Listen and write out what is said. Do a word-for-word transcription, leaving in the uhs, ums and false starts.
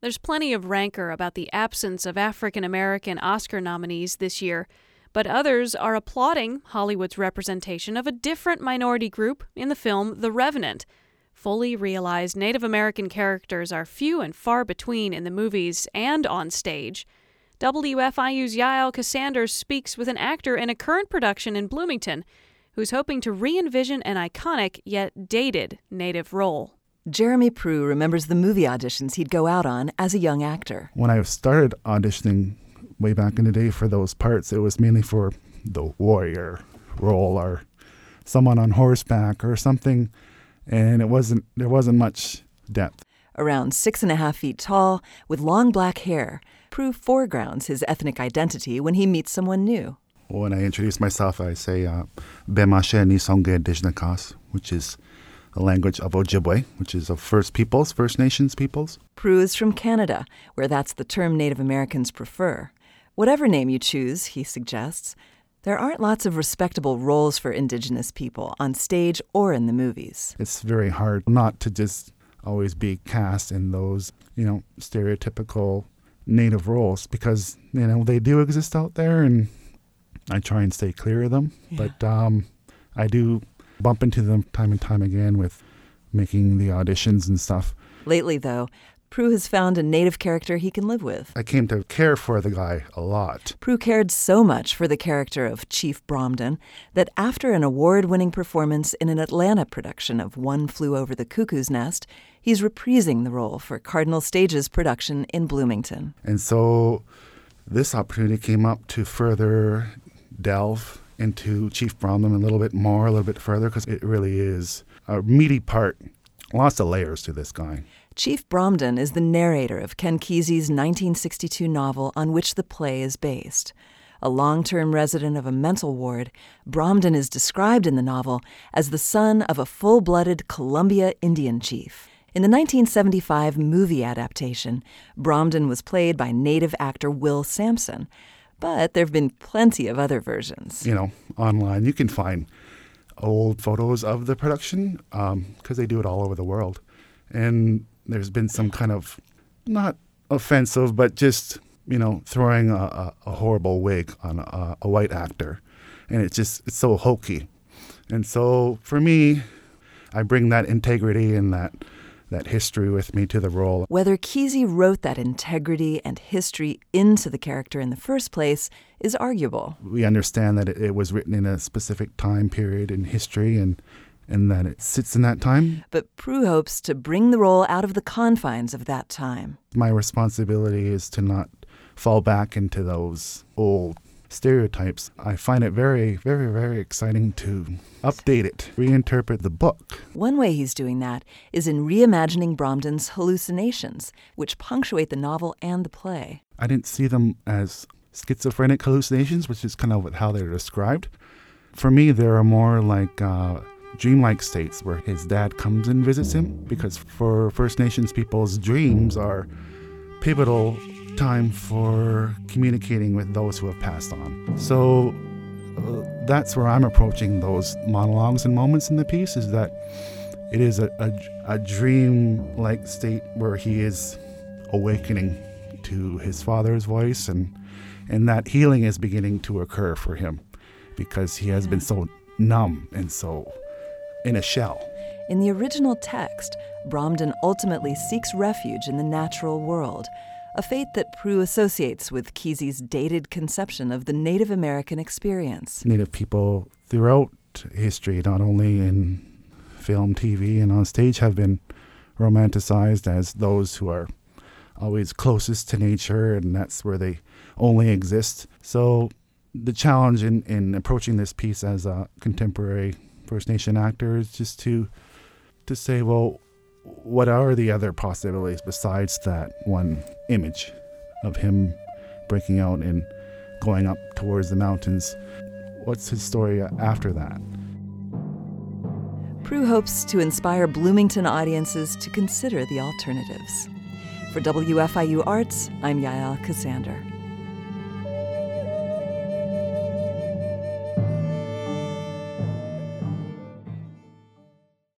There's plenty of rancor about the absence of African American Oscar nominees this year, but others are applauding Hollywood's representation of a different minority group in the film The Revenant. Fully realized Native American characters are few and far between in the movies and on stage. W F I U's Yael Ksander speaks with an actor in a current production in Bloomington who's hoping to re-envision an iconic yet dated Native role. Jeremy Prue remembers the movie auditions he'd go out on as a young actor. When I started auditioning way back in the day for those parts, it was mainly for the warrior role or someone on horseback or something, and it wasn't there wasn't much depth. Around six and a half feet tall, with long black hair, Prue foregrounds his ethnic identity when he meets someone new. When I introduce myself, I say, uh, Bemashe Nisonge Dijnakas, which is the language of Ojibwe, which is of First Peoples, First Nations peoples. Prue is from Canada, where that's the term Native Americans prefer. Whatever name you choose, he suggests, there aren't lots of respectable roles for Indigenous people on stage or in the movies. It's very hard not to just always be cast in those, you know, stereotypical Native roles because, you know, they do exist out there and I try and stay clear of them. Yeah. But um, I do bump into them time and time again with making the auditions and stuff. Lately, though, Prue has found a Native character he can live with. I came to care for the guy a lot. Prue cared so much for the character of Chief Bromden that after an award-winning performance in an Atlanta production of One Flew Over the Cuckoo's Nest, he's reprising the role for Cardinal Stage's production in Bloomington. And so this opportunity came up to further delve into Chief Bromden a little bit more, a little bit further, because it really is a meaty part. Lots of layers to this guy. Chief Bromden is the narrator of Ken Kesey's nineteen sixty-two novel on which the play is based. A long-term resident of a mental ward, Bromden is described in the novel as the son of a full-blooded Columbia Indian chief. In the nineteen seventy-five movie adaptation, Bromden was played by Native actor Will Sampson, but there have been plenty of other versions. You know, online you can find old photos of the production because um, they do it all over the world. And there's been some kind of, not offensive, but just, you know, throwing a, a, a horrible wig on a, a white actor. And it's just, it's so hokey. And so for me, I bring that integrity and that that history with me to the role. Whether Kesey wrote that integrity and history into the character in the first place is arguable. We understand that it, it was written in a specific time period in history and and that it sits in that time. But Prue hopes to bring the role out of the confines of that time. My responsibility is to not fall back into those old stereotypes. I find it very, very, very exciting to update it, reinterpret the book. One way he's doing that is in reimagining Bromden's hallucinations, which punctuate the novel and the play. I didn't see them as schizophrenic hallucinations, which is kind of how they're described. For me, they're more like uh, dreamlike states where his dad comes and visits him, because for First Nations people's dreams are pivotal time for communicating with those who have passed on. So uh, that's where I'm approaching those monologues and moments in the piece, is that it is a, a, a dream-like state where he is awakening to his father's voice, and and that healing is beginning to occur for him because he has been so numb and so in a shell. In the original text, Bromden ultimately seeks refuge in the natural world, a fate that Prue associates with Kesey's dated conception of the Native American experience. Native people throughout history, not only in film, T V, and on stage, have been romanticized as those who are always closest to nature, and that's where they only exist. So the challenge in, in approaching this piece as a contemporary First Nation actor is just to to say, well, what are the other possibilities besides that one image of him breaking out and going up towards the mountains? What's his story after that? Prue hopes to inspire Bloomington audiences to consider the alternatives. For W F I U Arts, I'm Yael Ksander.